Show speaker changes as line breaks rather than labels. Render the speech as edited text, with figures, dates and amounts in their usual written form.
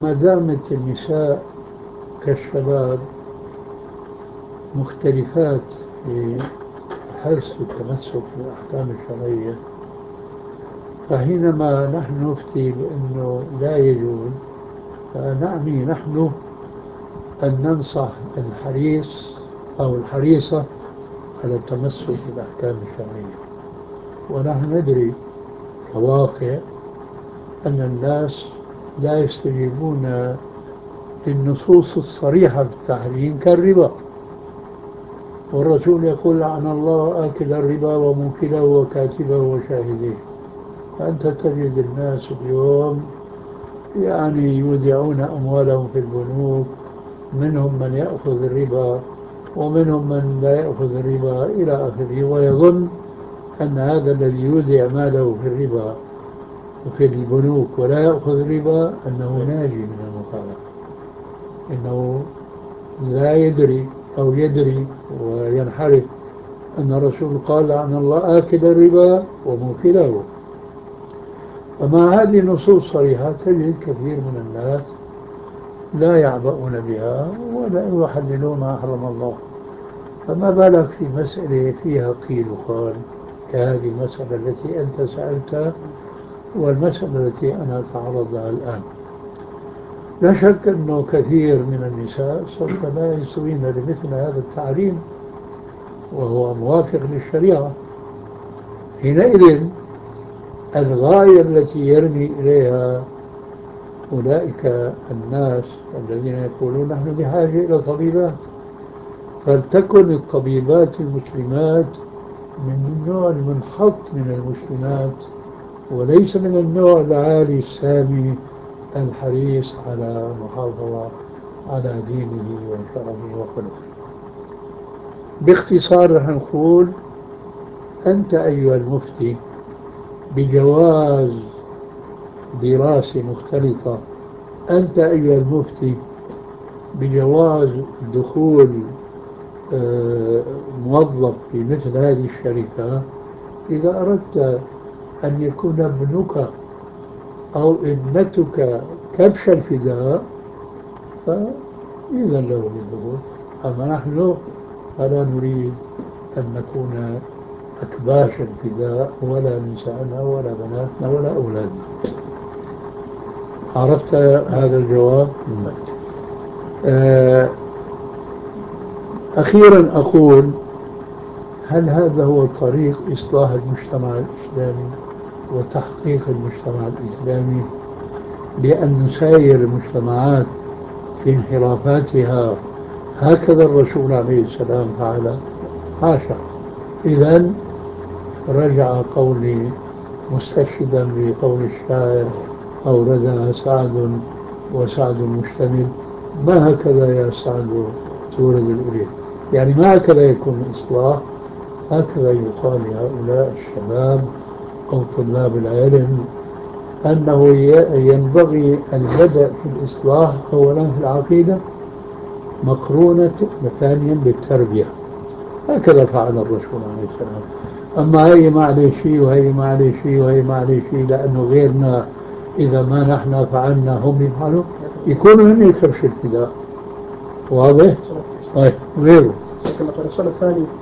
ما دامت النساء كالشباب مختلفات في حرص التمسك بالأحكام الشرعية، فحينما نحن نفتي بأنه لا يجوز، فنعني نحن أن ننصح الحريص أو الحريصة على التمسك بالأحكام الشرعية. ونحن ندري كواقع أن الناس لا يستجيبون للنصوص الصريحة في التحريم كالربا، والرسول يقول لعن الله آكل الربا وموكله وكاتبه وشاهديه. فأنت تجد الناس اليوم يعني يودعون أموالهم في البنوك، منهم من يأخذ الربا ومنهم من لا يأخذ الربا إلى آخره، ويظن أن هذا الذي يودع ماله في الربا وفي البنوك ولا يأخذ الربا أنه ناجي من المخالفة. إنه لا يدري أو يدري وينحرف أن الرسول قال عن الله آكل الربا وموكله. فمع هذه النصوص صريحة تجد كثير من الناس لا يعبؤون بها ولا يحللون ما حرم الله. فما بالك في مسألة فيها قيل وقال كهذه المسألة التي أنت سألتها والمسألة التي أنا أتعرض لها الآن. لا شك أنه كثير من النساء سوف لا يسوين لمثل هذا التعليم وهو موافق للشريعة. حينئذ الغاية التي يرمي إليها أولئك الناس الذين يقولون نحن بحاجة إلى طبيبات، فلتكن الطبيبات المسلمات من النوع المنحط من المسلمات، وليس من النوع العالي السامي الحريص على المحافظة على دينه وشرعه وخلقه. باختصار رح نقول: أنت أيها المفتي بجواز دراسة مختلطة، أنت أيها المفتي بجواز دخول موظف في مثل هذه الشركة، إذا أردت أن يكون ابنك أو ابنتك كبش الفداء فإذا له بالدخول. أما نحن فلا نريد أن نكون أكباش الفداء ولا نساءنا ولا بناتنا ولا أولادنا. عرفت هذا الجواب؟ أخيرا أقول: هل هذا هو طريق إصلاح المجتمع الإسلامي وتحقيق المجتمع الإسلامي، بأن نساير المجتمعات في انحرافاتها هكذا الرسول عليه السلام فعل؟ حاشا. إذن رجع قولي مستشهدا بقول الشاعر: أوردها سعد وسعد مشتمل، ما هكذا يا سعد تورد الأولين. يعني ما هكذا يكون الإصلاح. هكذا يقال لهؤلاء الشباب أو طلاب العلم أنه ينبغي البدء في الإصلاح أولا في العقيدة مقرونة ثانيا بالتربية. هكذا فعل الرسول عليه السلام. أما هي ما عليه شيء وهي ما عليه شيء وهي ما عليه شيء لأنه غيرنا إذا ما نحن فعلنا هم يفعلوا، يكونوا هم كبش الفداء. واضح؟ طيب غيره.
السؤال الثاني